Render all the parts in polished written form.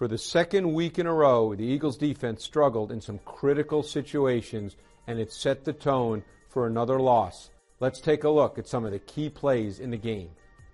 For the second week in a row, the Eagles defense struggled in some critical situations, and it set the tone for another loss. Let's take a look at some of the key plays in the game.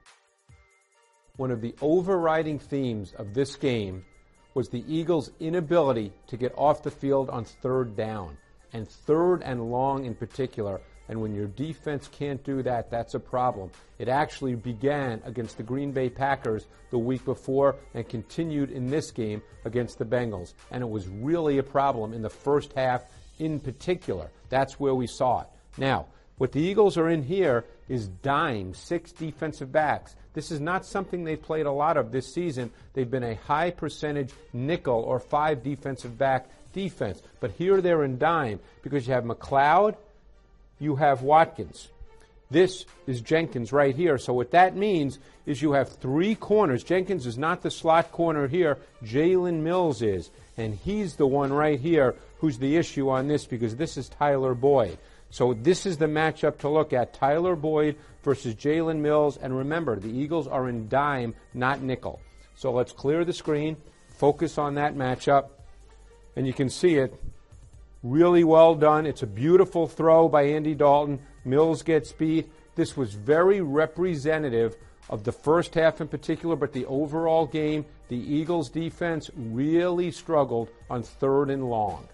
One of the overriding themes of this game was the Eagles' inability to get off the field on third down, and third and long in particular. And when your defense can't do that, that's a problem. It actually began against the Green Bay Packers the week before and continued in this game against the Bengals. And it was really a problem in the first half in particular. That's where we saw it. Now, what the Eagles are in here is dime, 6 defensive backs. This is not something they've played a lot of this season. They've been a high percentage nickel or 5 defensive back defense. But here they're in dime because you have McLeod, you have Watkins. This is Jenkins right here. So what that means is you have 3 corners. Jenkins is not the slot corner here. Jalen Mills is. And he's the one right here who's the issue on this because this is Tyler Boyd. So this is the matchup to look at, Tyler Boyd versus Jalen Mills. And remember, the Eagles are in dime, not nickel. So let's clear the screen, focus on that matchup, and you can see it. Really well done. It's a beautiful throw by Andy Dalton. Mills gets beat. This was very representative of the first half in particular, but the overall game, the Eagles defense really struggled on third and long.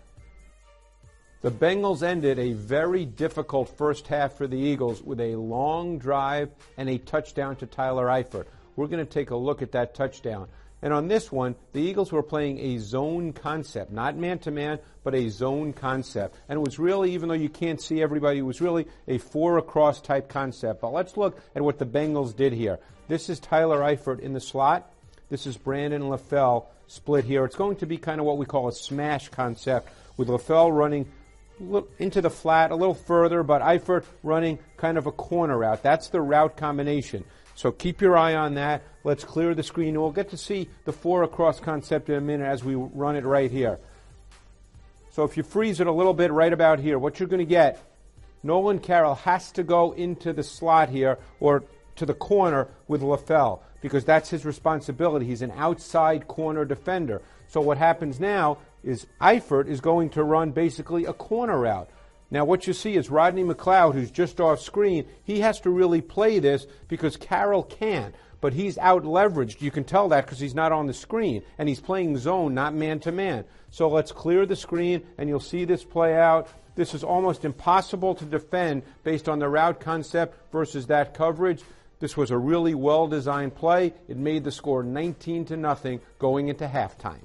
The Bengals ended a very difficult first half for the Eagles with a long drive and a touchdown to Tyler Eifert. We're going to take a look at that touchdown. And on this one, the Eagles were playing a zone concept, not man-to-man, but a zone concept. And it was really, even though you can't see everybody, it was really a 4-across type concept. But let's look at what the Bengals did here. This is Tyler Eifert in the slot. This is Brandon LaFell split here. It's going to be kind of what we call a smash concept, with LaFell running into the flat a little further, but Eifert running kind of a corner route. That's the route combination. So keep your eye on that. Let's clear the screen. We'll get to see the 4-across concept in a minute as we run it right here. So if you freeze it a little bit right about here, what you're going to get, Nolan Carroll has to go into the slot here or to the corner with LaFell because that's his responsibility. He's an outside corner defender. So what happens now is Eifert is going to run basically a corner route. Now what you see is Rodney McLeod, who's just off screen, he has to really play this because Carroll can't. But he's out-leveraged. You can tell that because he's not on the screen. And he's playing zone, not man-to-man. So let's clear the screen, and you'll see this play out. This is almost impossible to defend based on the route concept versus that coverage. This was a really well-designed play. It made the score 19-0 going into halftime.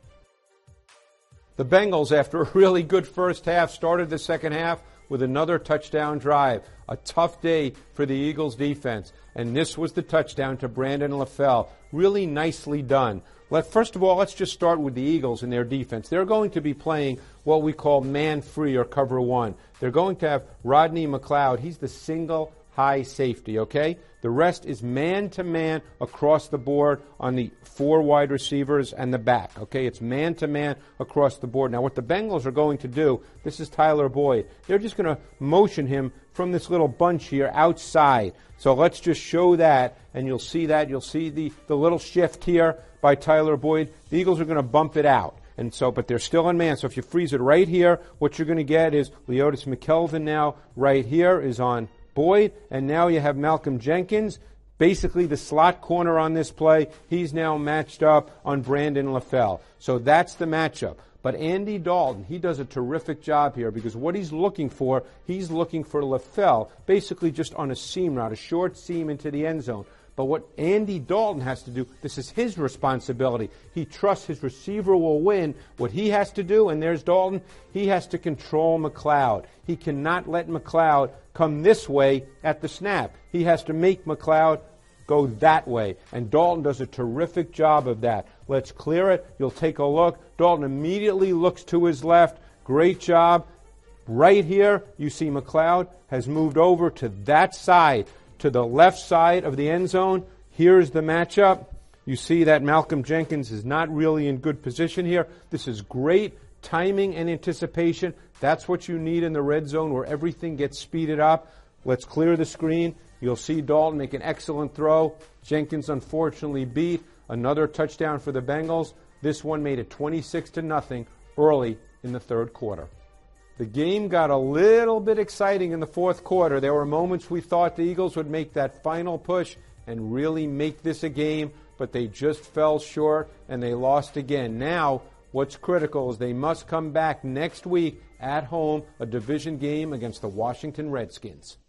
The Bengals, after a really good first half, started the second half with another touchdown drive. A tough day for the Eagles defense. And this was the touchdown to Brandon LaFell. Really nicely done. First of all, let's just start with the Eagles and their defense. They're going to be playing what we call man-free or cover one. They're going to have Rodney McLeod. He's the single high safety, okay? The rest is man-to-man across the board on the 4 wide receivers and the back, okay? It's man-to-man across the board. Now, what the Bengals are going to do, this is Tyler Boyd. They're just going to motion him from this little bunch here outside. So let's just show that, and you'll see that. You'll see the little shift here by Tyler Boyd. The Eagles are going to bump it out. And so, but they're still in man. So if you freeze it right here, what you're going to get is Leotis McKelvin now right here is on Boyd, and now you have Malcolm Jenkins, basically the slot corner on this play. He's now matched up on Brandon LaFell. So that's the matchup. But Andy Dalton, he does a terrific job here because what he's looking for LaFell, basically just on a seam route, a short seam into the end zone. But what Andy Dalton has to do, this is his responsibility. He trusts his receiver will win. What he has to do, and there's Dalton, he has to control McLeod. He cannot let McLeod come this way at the snap. He has to make McLeod go that way. And Dalton does a terrific job of that. Let's clear it. You'll take a look. Dalton immediately looks to his left. Great job. Right here, you see McLeod has moved over to that side, to the left side of the end zone. Here's the matchup. You see that Malcolm Jenkins is not really in good position here. This is great timing and anticipation. That's what you need in the red zone where everything gets speeded up. Let's clear the screen. You'll see Dalton make an excellent throw. Jenkins unfortunately beat. Another touchdown for the Bengals. This one made it 26-0 early in the third quarter. The game got a little bit exciting in the fourth quarter. There were moments we thought the Eagles would make that final push and really make this a game, but they just fell short and they lost again. Now, what's critical is they must come back next week at home, a division game against the Washington Redskins.